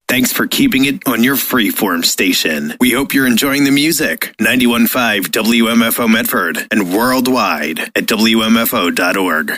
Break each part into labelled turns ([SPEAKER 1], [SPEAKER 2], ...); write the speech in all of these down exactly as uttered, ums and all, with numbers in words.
[SPEAKER 1] Thanks for keeping it on your freeform station. We hope you're enjoying the music. ninety-one point five W M F O Medford and worldwide at W M F O dot org.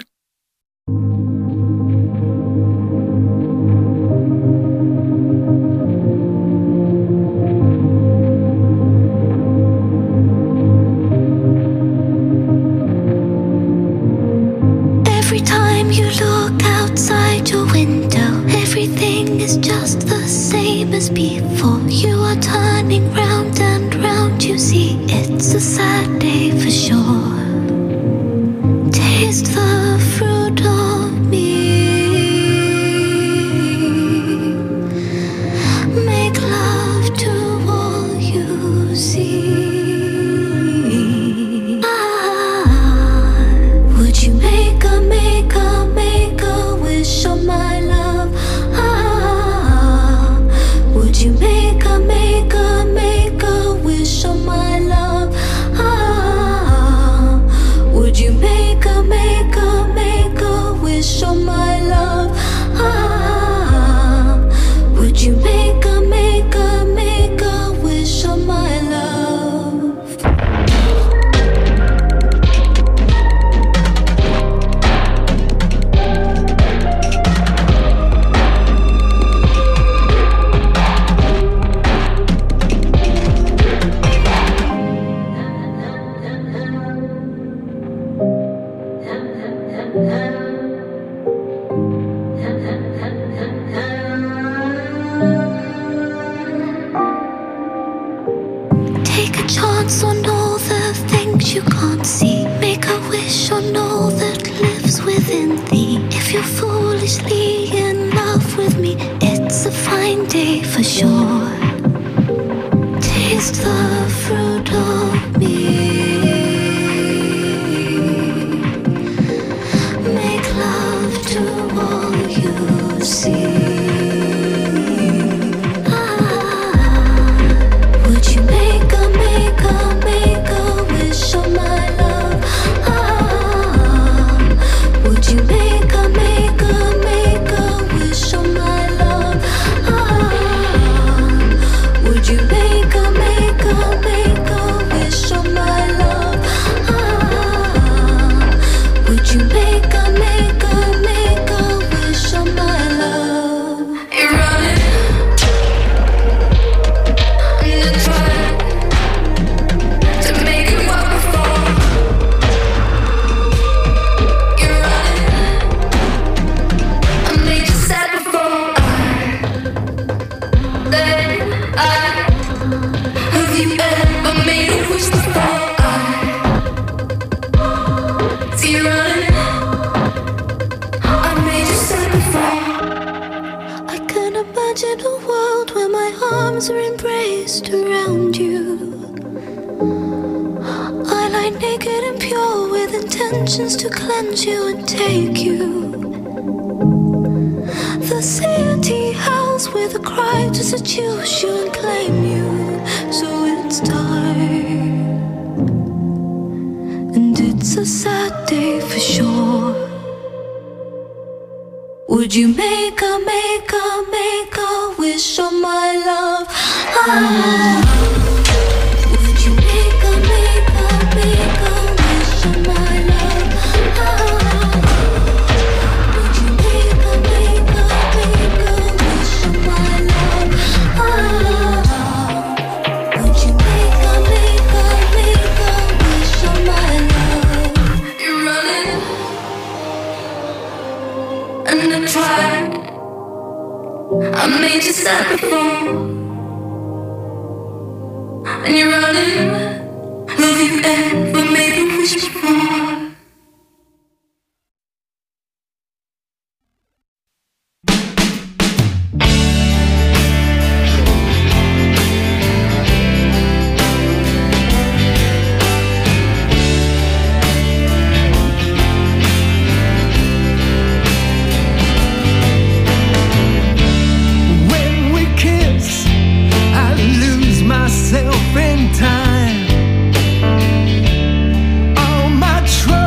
[SPEAKER 2] Every time you look outside your window, everything is just the same as before. You are turning round and round, you see it's a sad day for sure. Taste the fruit of me. Make love to all you see. Ah, would you make a, make a, make a wish on my love? Ah, would you make a, make a, make a wish on my love? Ah, would you make a, make a, make a wish on my love? Ah, would you make a, make a, make a wish on my love? Take a chance on all the things you can't see. Make a wish on all that lives within thee. If you're foolishly in love with me, it's a fine day for sure. Taste the fruit of me. Make love to all you see. Would you make a, make a, make a wish on my love? Ah, would you make a, make a, make a wish on my love? Ah, would you make a, make a, make a wish on my love? Ah, would you make a, make a, make a wish on my love? You're running. I can imagine a world where my arms are embraced around you. I lie naked and pure with intentions to cleanse you and take you. The city howls with a cry to seduce you and claim you. So it's time, and it's a sad day for sure. Would you make a, make a, make a wish on my love? Ah, would you make a, make a, make a wish on my love? Ah, would you make a, make a, make a wish on my love? Ah, would you make a, make a, make a wish on my love? You're running. And I tried, I made you sad before. And you're running, love you ever made a wish before.
[SPEAKER 3] Myself in time, all my troubles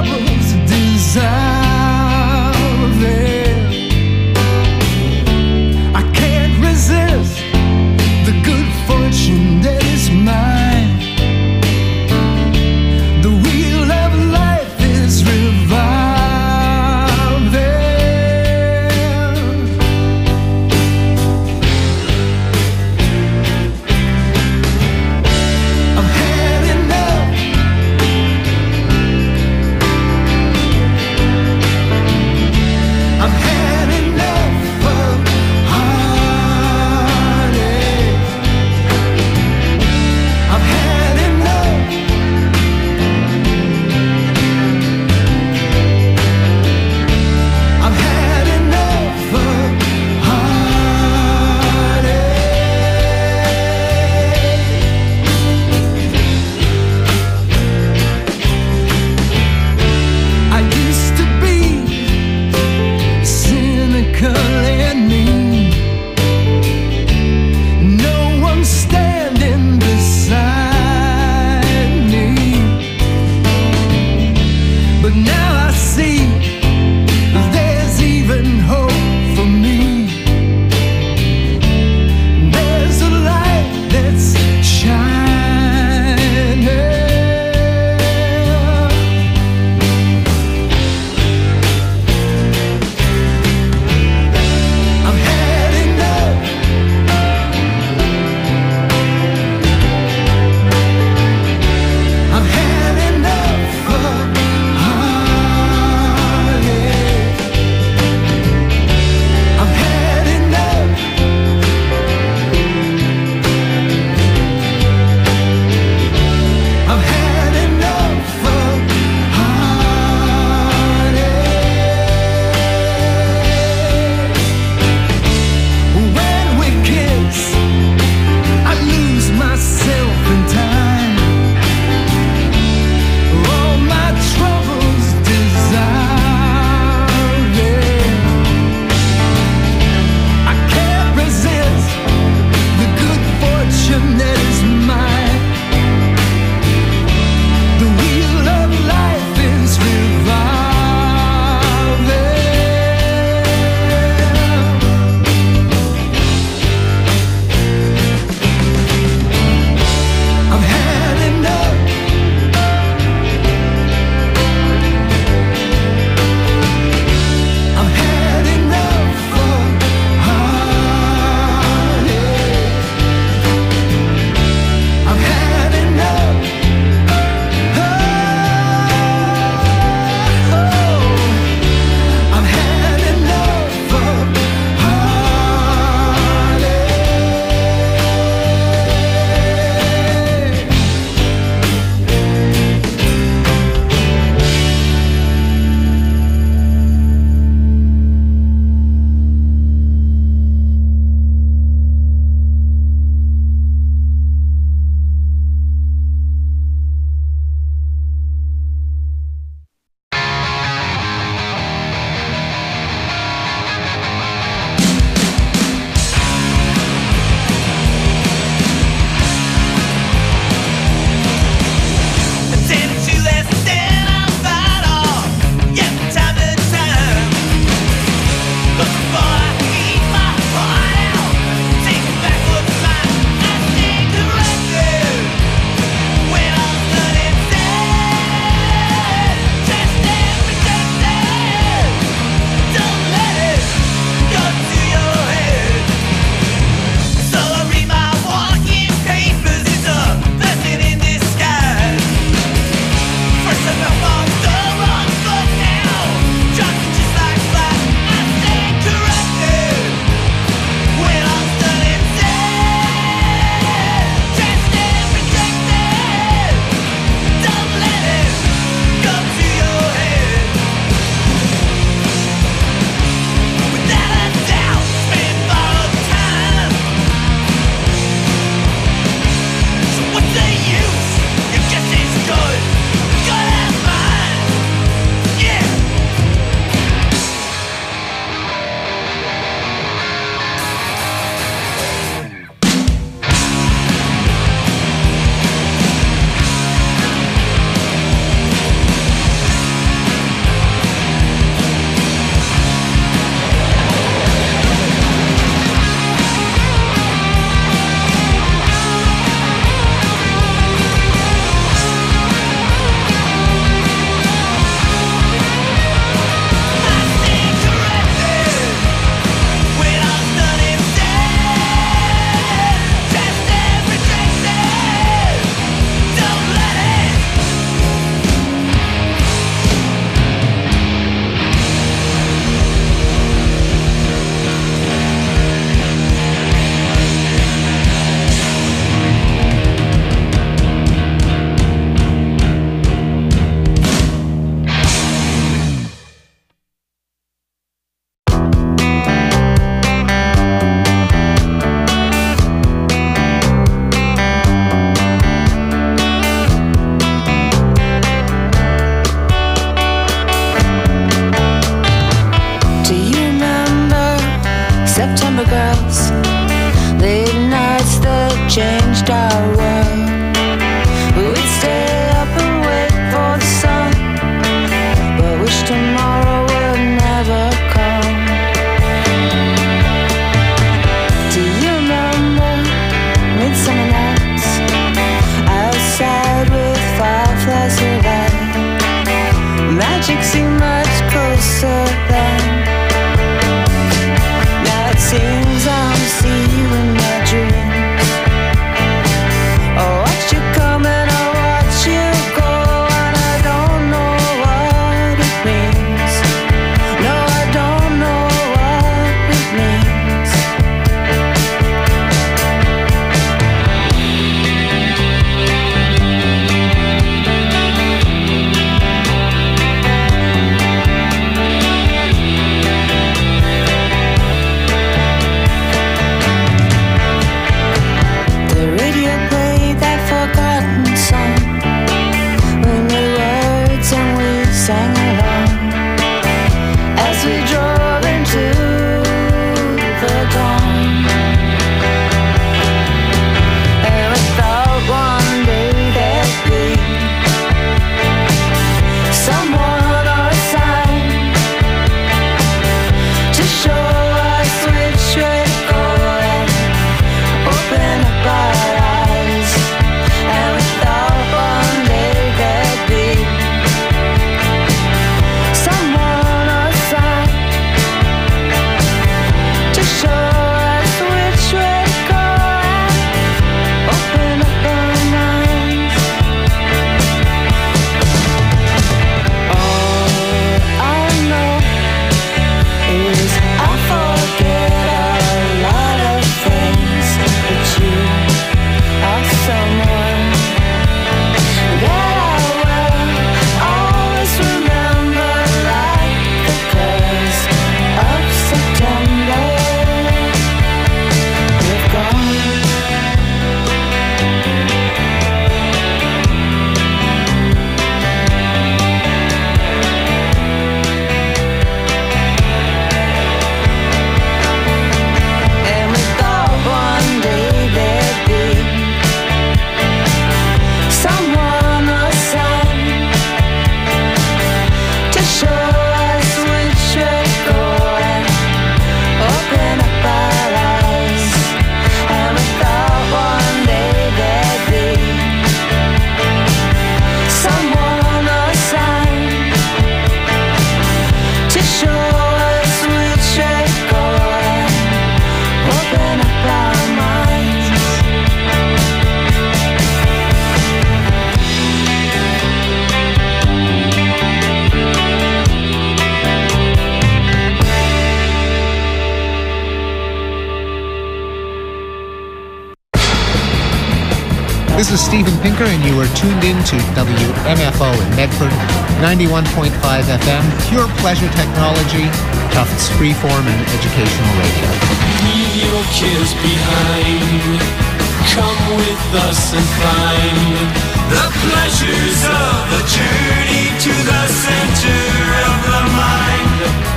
[SPEAKER 3] This is Steven Pinker, and you are tuned in to W M F O in Medford, ninety-one point five F M, pure pleasure technology, Tufts freeform and educational radio.
[SPEAKER 4] Leave your cares behind. Come with us and find the pleasures of the journey to the center of the mind.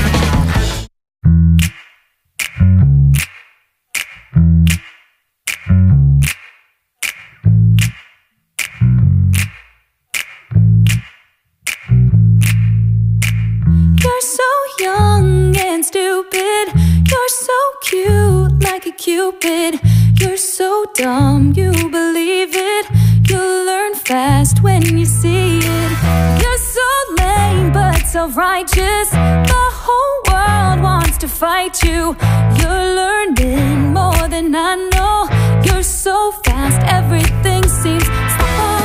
[SPEAKER 2] Cupid, you're so dumb, you believe it. You'll learn fast when you see it. You're so lame but self-righteous. The whole world wants to fight you. You're learning more than I know. You're so fast, everything seems slow.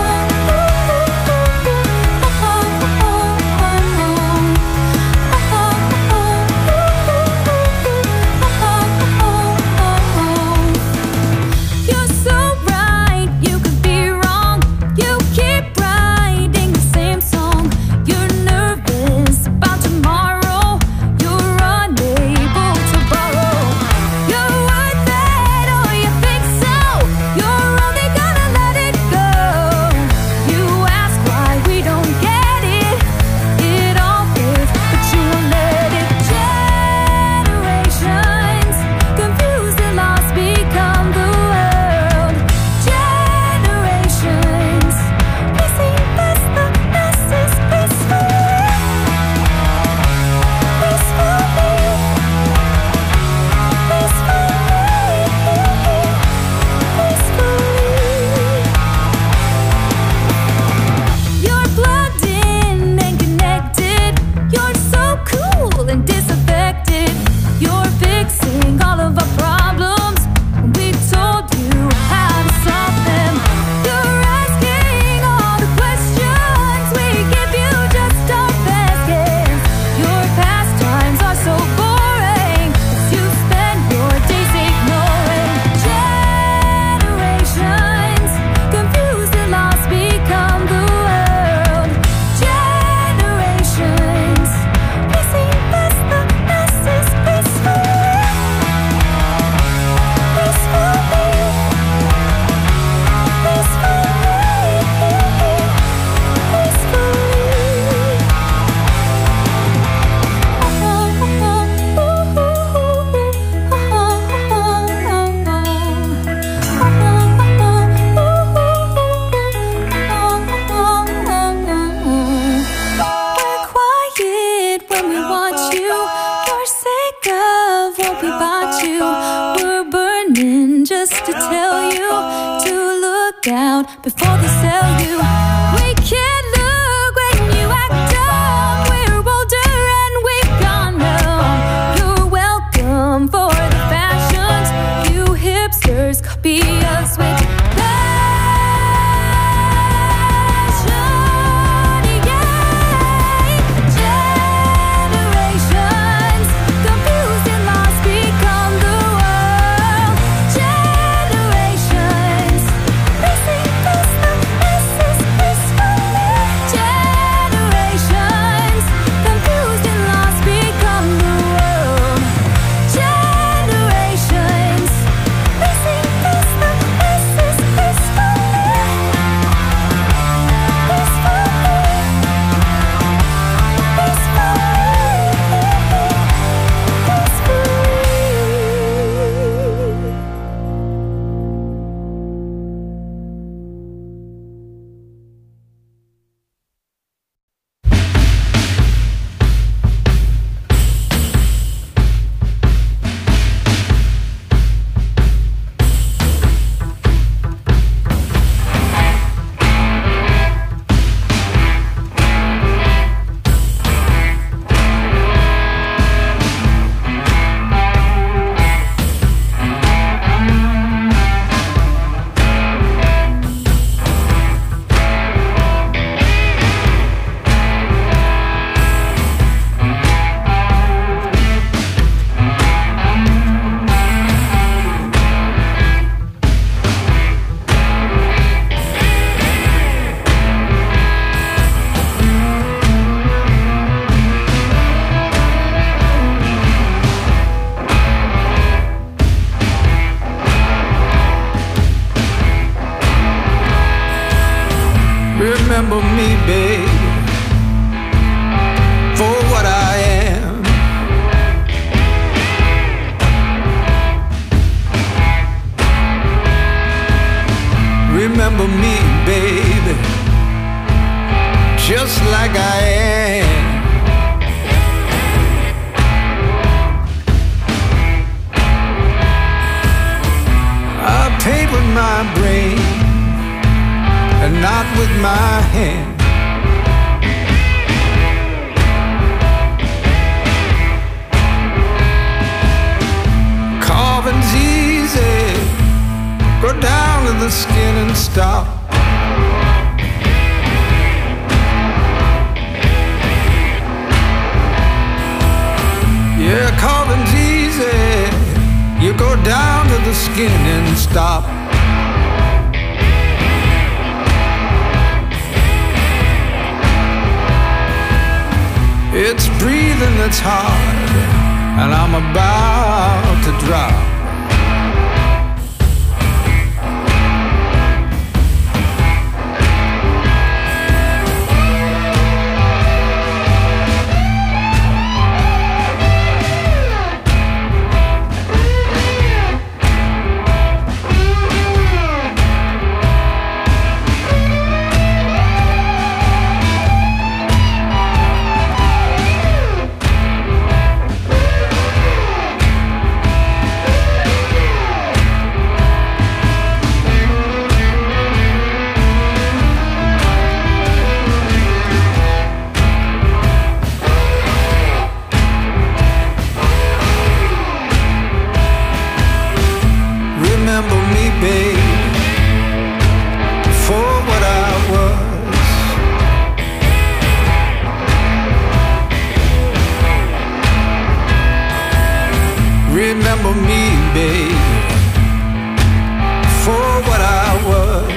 [SPEAKER 2] Before they sell you, we can't look when you act dumb. We're older and we gone now. You're welcome for the fashions. You hipsters copy us with
[SPEAKER 5] babe, for what I am. Remember me, baby, just like I am. I paint with my brain and not with my hand. Carving's easy, go down to the skin and stop. Yeah, carving's easy, you go down to the skin and stop. It's breathing that's hard, and I'm about to drop. Remember me, baby, for what I was.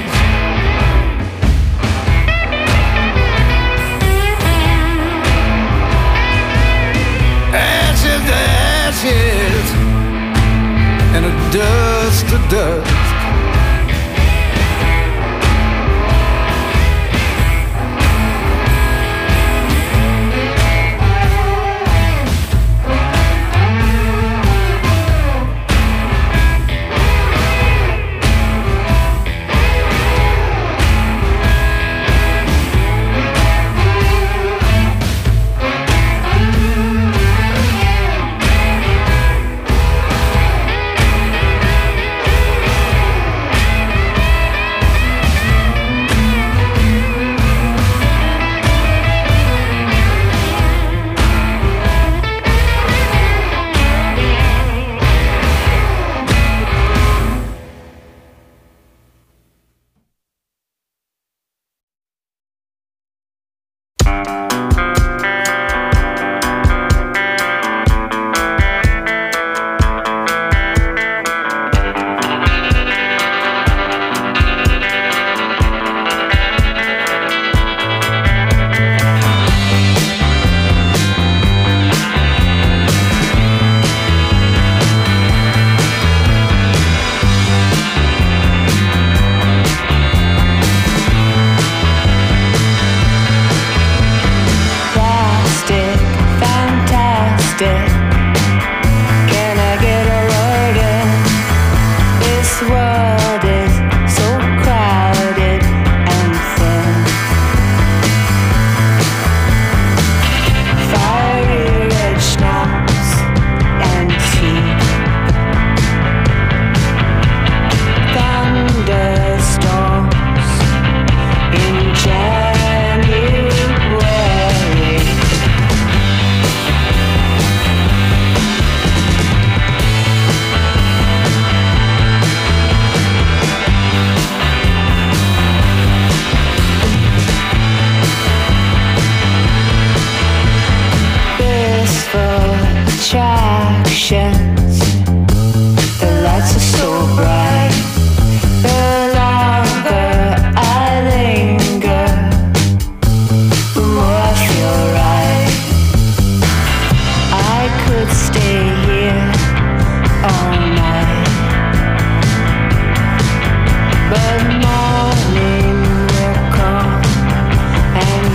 [SPEAKER 5] Ashes to ashes, and a dust to dust.
[SPEAKER 6] But morning will come and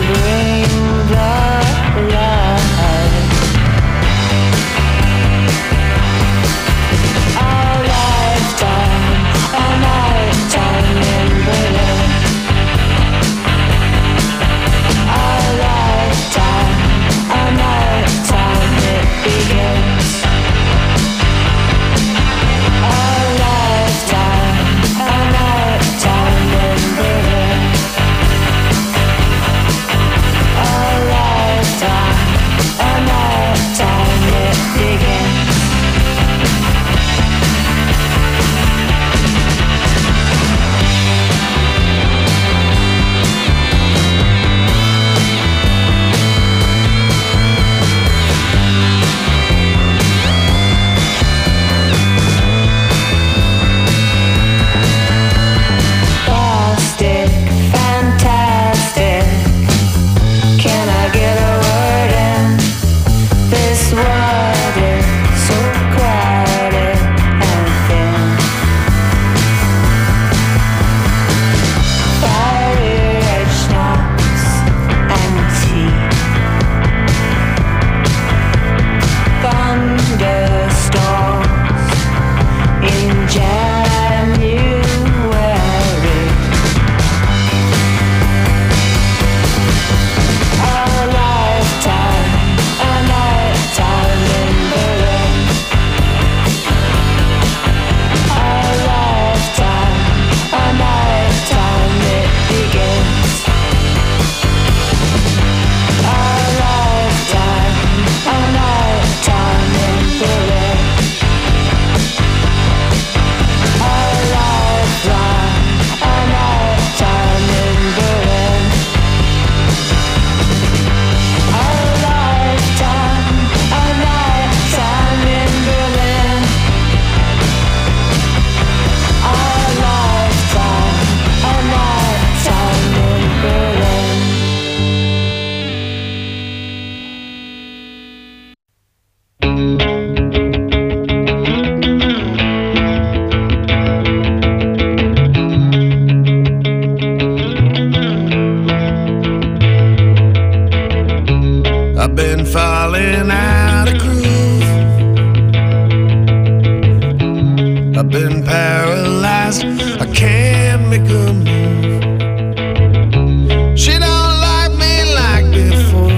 [SPEAKER 5] paralyzed. I can't make a move. She don't like me like before.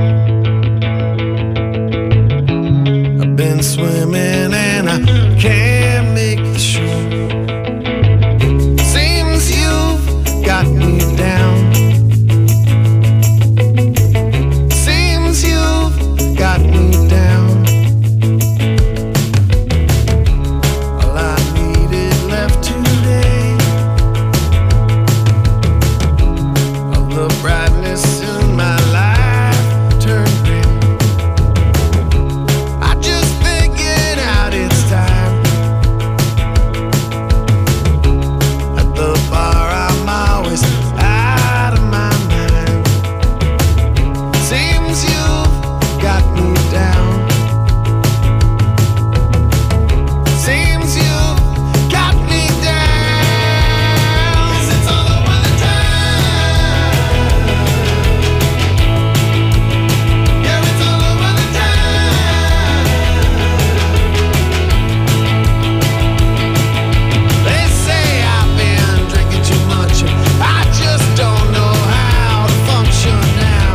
[SPEAKER 5] I've been swimming and I can't make the shore. Seems you've got me down. Seems you've got me down. All I needed left today, all the brightness in my life turned gray. I just figured out it's time. At the bar I'm always out of my mind. Seems you've got me down. Seems you've got me down. 'Cause it's all over the town. Yeah, it's all over the town. They say I've been drinking too much. I just don't know how to function now.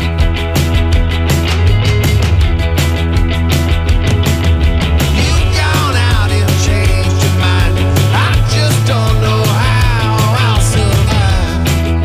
[SPEAKER 5] You've gone out and changed your mind. I just don't know how I'll survive.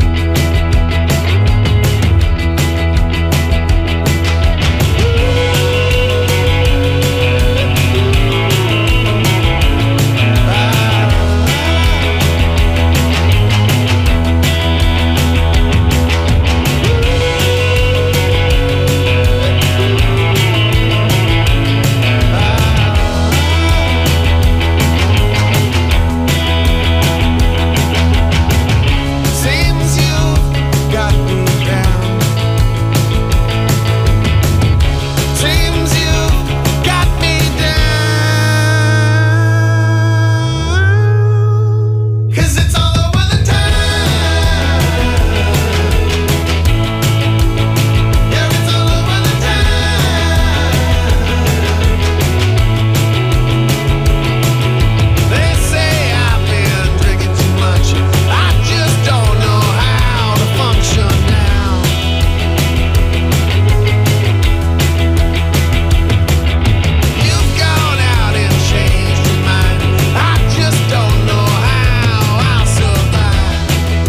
[SPEAKER 5] Seems you've got me down. Seems you've got me down. 'Cause it's all over the town. Yeah, it's all over the town. They say I've been drinking too much. I just don't know how to function now. You've gone out and changed your mind. I just don't know how I'll survive.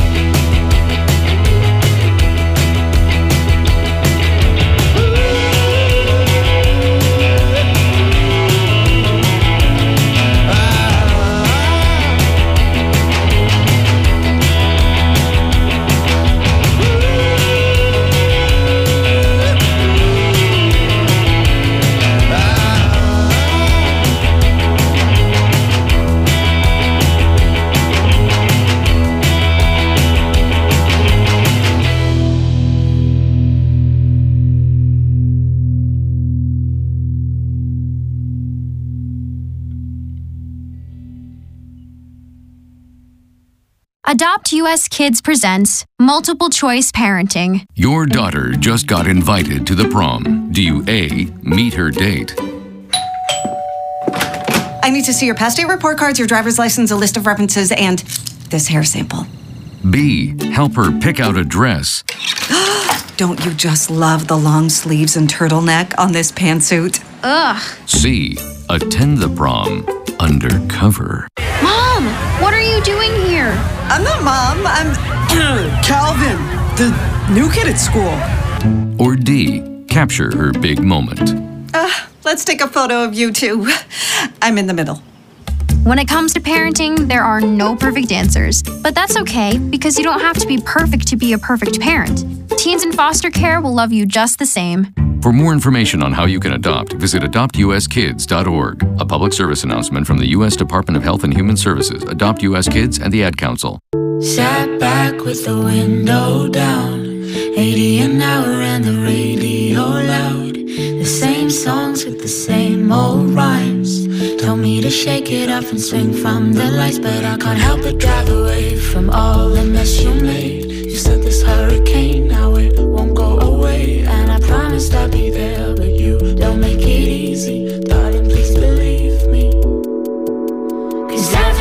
[SPEAKER 6] Adopt U S Kids presents Multiple Choice Parenting.
[SPEAKER 7] Your daughter just got invited to the prom. Do you A, meet her date?
[SPEAKER 8] I need to see your past date report cards, your driver's license, a list of references, and this hair sample.
[SPEAKER 7] B, help her pick out a dress?
[SPEAKER 8] Don't you just love the long sleeves and turtleneck on this pantsuit?
[SPEAKER 6] Ugh.
[SPEAKER 7] C, attend the prom undercover?
[SPEAKER 6] Mom, what are you doing here?
[SPEAKER 8] I'm not Mom, I'm Calvin, the new kid at school.
[SPEAKER 7] Or D, capture her big moment?
[SPEAKER 8] Uh, let's take a photo of you two. I'm in the middle.
[SPEAKER 6] When it comes to parenting, there are no perfect answers. But that's okay, because you don't have to be perfect to be a perfect parent. Teens in foster care will love you just the same.
[SPEAKER 7] For more information on how you can adopt, visit adopt u s kids dot org. A public service announcement from the U S Department of Health and Human Services, Adopt U S Kids, and the Ad Council.
[SPEAKER 4] Sat back with the window down, eighty an hour and the radio loud. The same songs with the same old rhymes. Told me to shake it off and swing from the lights, but I can't help but drive away from all the mess you made. You said this hurricane, now it won't go away, and I promised I'd be there, but you don't make it easy. Darling, please believe me, 'cause every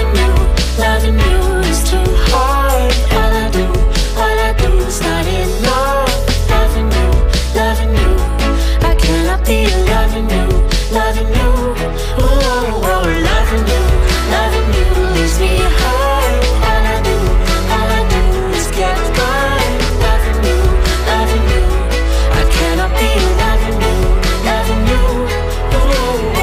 [SPEAKER 2] loving you is too hard. All I do, all I do is not enough. Loving you, loving you, I cannot be loving you, loving you. Oh, oh, oh, loving you, loving you leaves me hurt. All I do, all I do is get burned. Loving you, loving you, I cannot be loving you, loving you. Oh,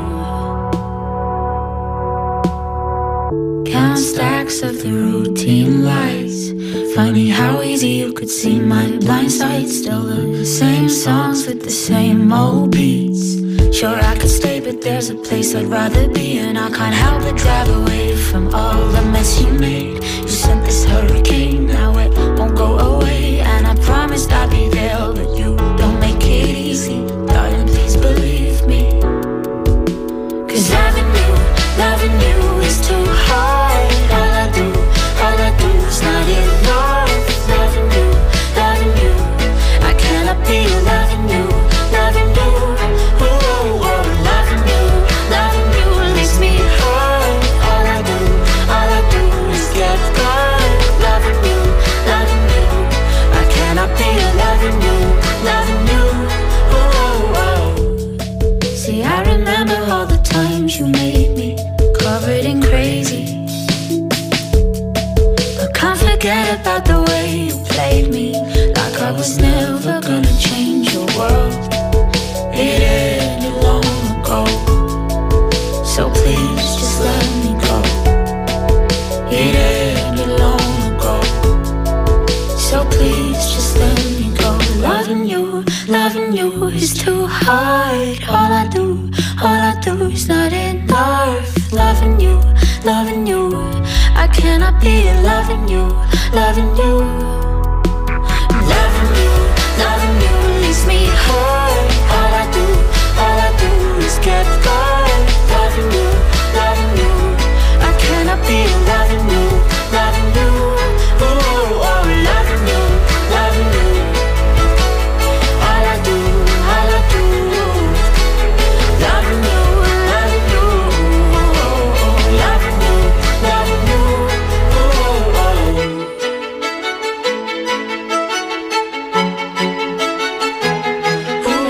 [SPEAKER 2] oh. Count stacks of the routine lights. Funny how easy you could see my blind side. Still the same songs with the same old beats. Sure I could stay, but there's a place I'd rather be, and I can't help but drive away from all the mess you made. You sent this hurricane, now it won't go away, and I promised I'd be there, but you don't make it easy. Darling, please believe me, 'cause loving you, loving you is too hard. All I do, all I do is not enough. Loving you, loving you, I cannot be loving you, loving you. Oh, oh, oh, loving you, loving you leaves me hurt. All I do, all I do is get burned. Loving you, loving you, I cannot be loving you, loving you. Oh, oh, oh. See, I remember all the times you made me covered in crazy. I can't forget about the way you played me, like I was never gonna change your world. It ended long ago, so please just let me go. It ended long ago, so please just let me go. Loving you, loving you is too hard. All I do, all I do is not enough. Loving you, loving you, I cannot be loving you, loving you. Loving you, loving you leaves me hurt. All I do, all I do is get burned. Loving you, loving you, I cannot be loving you, loving you. Oh, oh, oh, loving you, loving you. All I do, all I do, loving you, loving you. Oh, oh, loving you, loving you. Oh, oh. Ooh,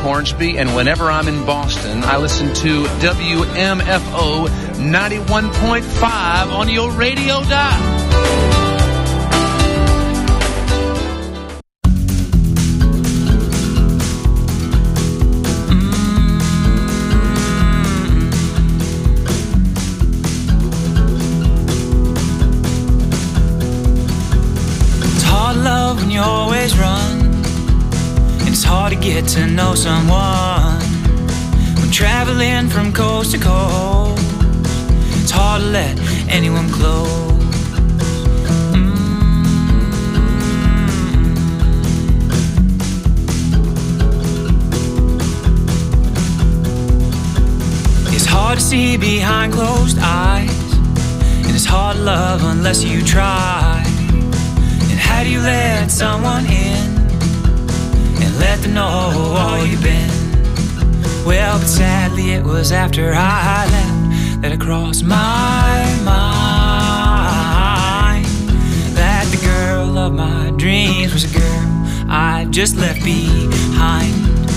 [SPEAKER 9] Hornsby, and whenever I'm in Boston, I listen to W M F O ninety-one point five on your radio dial.
[SPEAKER 10] You always run, and it's hard to get to know someone when traveling from coast to coast. It's hard to let anyone close. Mm-hmm. It's hard to see behind closed eyes, and it's hard to love unless you try. How do you let someone in and let them know all you've been? Well, but sadly it was after I left that it crossed my mind that the girl of my dreams was a girl I just left behind.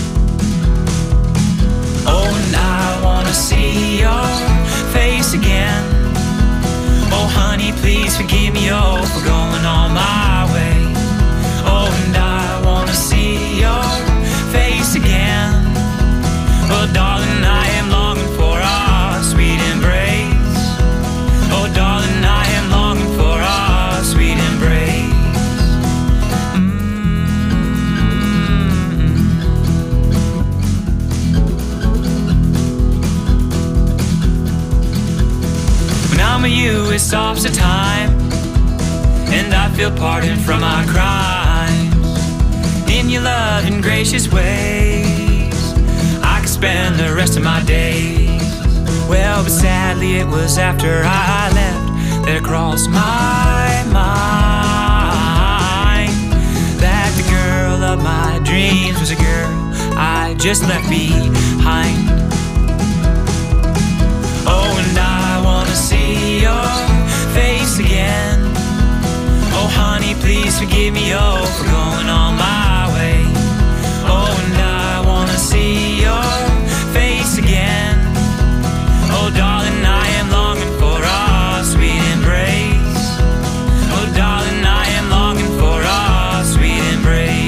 [SPEAKER 10] Oh, and I wanna see your face again. Oh, honey, please forgive me, oh, for going on my way. Oh, and I wanna see your face again. Oh, darling, I am longing for our sweet embrace. Oh, darling, I am longing for our sweet embrace. When I'm with you, it stops the time, and I feel pardoned from my crimes. In your loving, gracious ways, I could spend the rest of my days. Well, but sadly it was after I left that it crossed my mind that the girl of my dreams was a girl I just left behind. Oh, and I wanna see your face again. Oh, honey, please forgive me, oh, for going on my way. Oh, and I wanna see your face again. Oh, darling, I am longing for our sweet embrace. Oh, darling, I am longing for our sweet embrace.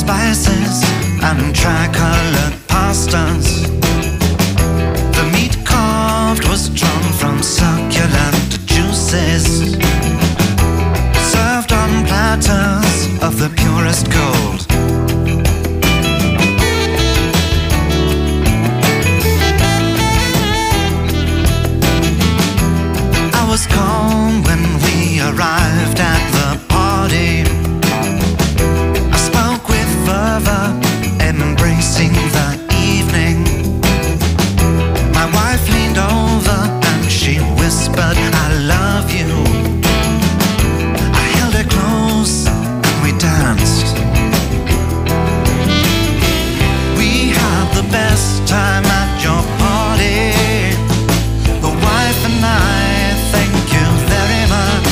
[SPEAKER 11] spices and tricolored pastas. The meat carved was drawn from succulent juices, served on platters of the purest gold. I was calm when we arrived at the party. I spoke with fervor, embracing the evening. My wife leaned over and she whispered, I love you. I held her close and we danced. We had the best time at your party. The wife and I, thank you very much.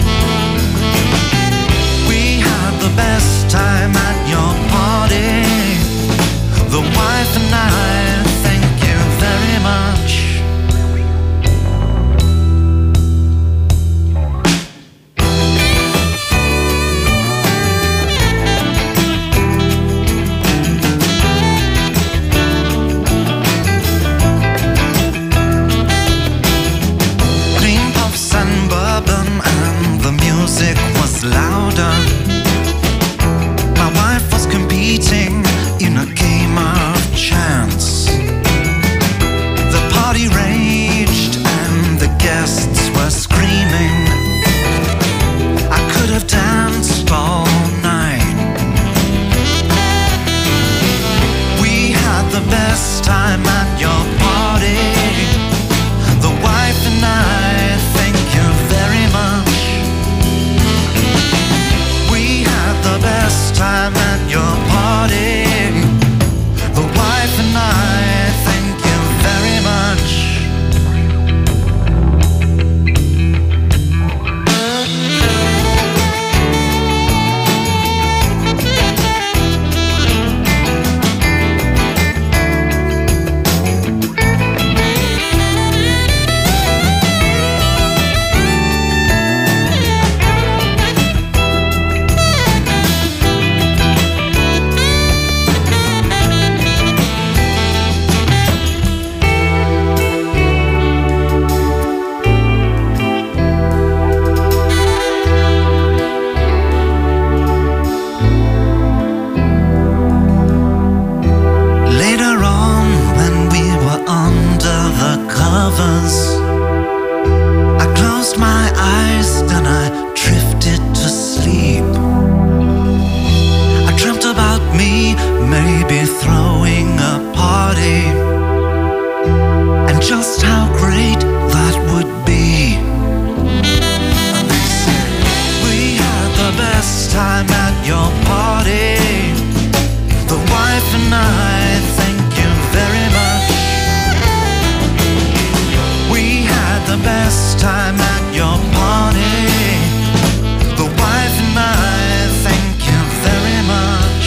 [SPEAKER 11] We had the best time at your party. The wife and I, thank you very much. Cream puffs and bourbon and the music was louder. My wife was competing in a game of chance. The party raged and the guests were screaming. I could have danced all night. We had the best time at your party. The wife and I, thank you very much. We had the best time at your party. The wife and I, thank you very much. Later on, when we were under the covers, I closed my eyes, then I drifted to sleep. I dreamt about me, maybe throwing a party, and just how great that would be. We had the best time at your party. The wife and I, thank you very much. We had the best time at your party. The wife and I, thank you very much.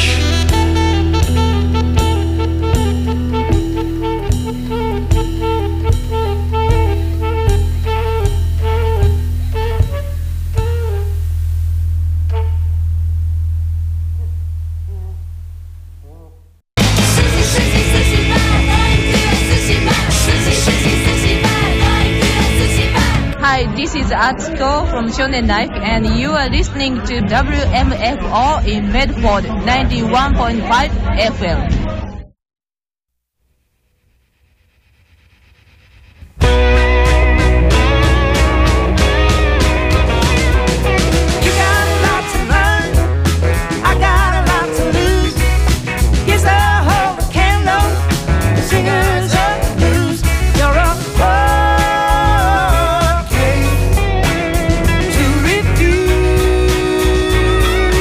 [SPEAKER 12] Hi, this is Atsuko from Shonen Life, and you are listening to W M F O in Medford ninety-one point five F M.